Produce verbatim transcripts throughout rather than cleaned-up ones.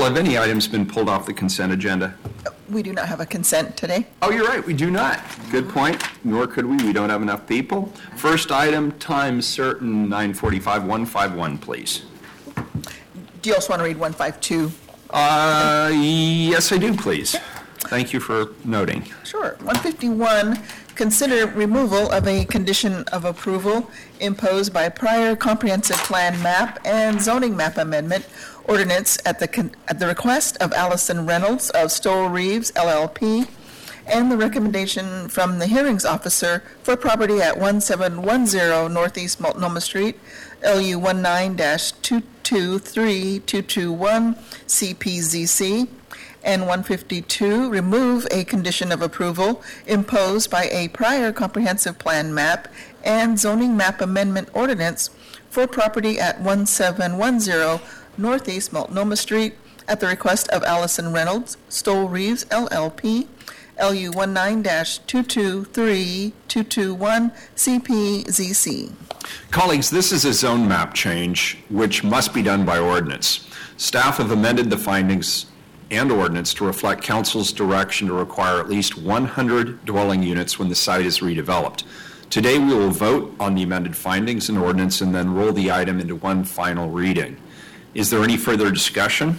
have any items been pulled off the consent agenda? We do not have a consent today. Oh, you're right, we do not. Good point, nor could we. We don't have enough people. First item, time certain, nine forty-five, one fifty-one, please. Do you also want to read one fifty-two? Uh, yes, I do, please. Thank you for noting. Sure. one fifty-one, consider removal of a condition of approval imposed by prior comprehensive plan map and zoning map amendment ordinance at the con- at the request of Allison Reynolds of Stoll Reeves L L P and the recommendation from the hearings officer for property at seventeen ten Northeast Multnomah Street, L U nineteen dash two two three two two one C P Z C. And one fifty-two, remove a condition of approval imposed by a prior comprehensive plan map and zoning map amendment ordinance for property at seventeen ten Northeast Multnomah Street at the request of Allison Reynolds, Stoll Reeves L L P, L U nineteen dash two two three two two one C P Z C. Colleagues, this is a zone map change which must be done by ordinance. Staff have amended the findings and ordinance to reflect council's direction to require at least one hundred dwelling units when the site is redeveloped. Today we will vote on the amended findings and ordinance and then roll the item into one final reading. Is there any further discussion?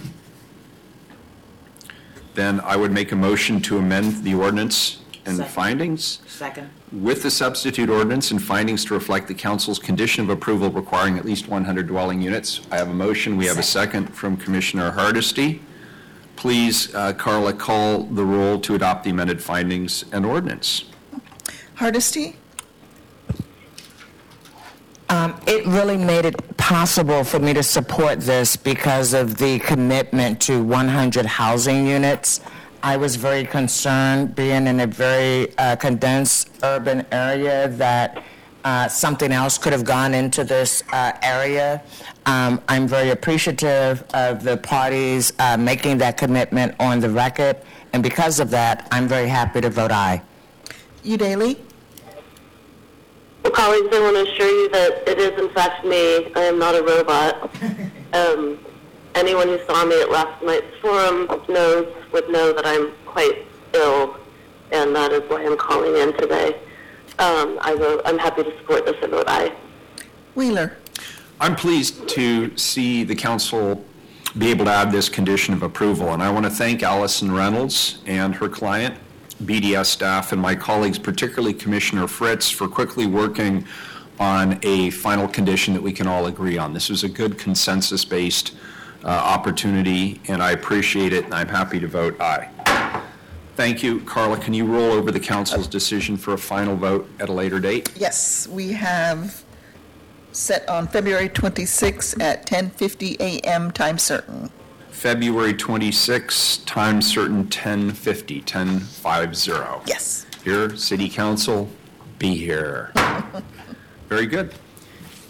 Then I would make a motion to amend the ordinance and Second. findings Second. with the substitute ordinance and findings to reflect the council's condition of approval requiring at least one hundred dwelling units. I have a motion. We have a second from Commissioner Hardesty. Please, uh, Carla, call the roll to adopt the amended findings and ordinance. Hardesty? Um, it really made it possible for me to support this because of the commitment to one hundred housing units. I was very concerned, being in a very uh, condensed urban area, that uh, something else could have gone into this uh, area. Um, I'm very appreciative of the parties uh, making that commitment on the record, and because of that, I'm very happy to vote aye. Udaley? Well, colleagues, I want to assure you that it is in fact me. I am not a robot. Um, anyone who saw me at last night's forum knows, would know that I'm quite ill, and that is why I'm calling in today. Um, I will, I'm happy to support this and vote aye. Wheeler? I'm pleased to see the council be able to add this condition of approval, and I want to thank Allison Reynolds and her client, B D S staff, and my colleagues, particularly Commissioner Fritz, for quickly working on a final condition that we can all agree on. This was a good consensus-based uh, opportunity, and I appreciate it, and I'm happy to vote aye. Thank you. Carla, can you roll over the council's decision for a final vote at a later date? Yes, we have set on February twenty-sixth at ten fifty a.m. time certain. February twenty-sixth, time certain, ten fifty, ten fifty. Yes. Here, City Council, be here. Very good.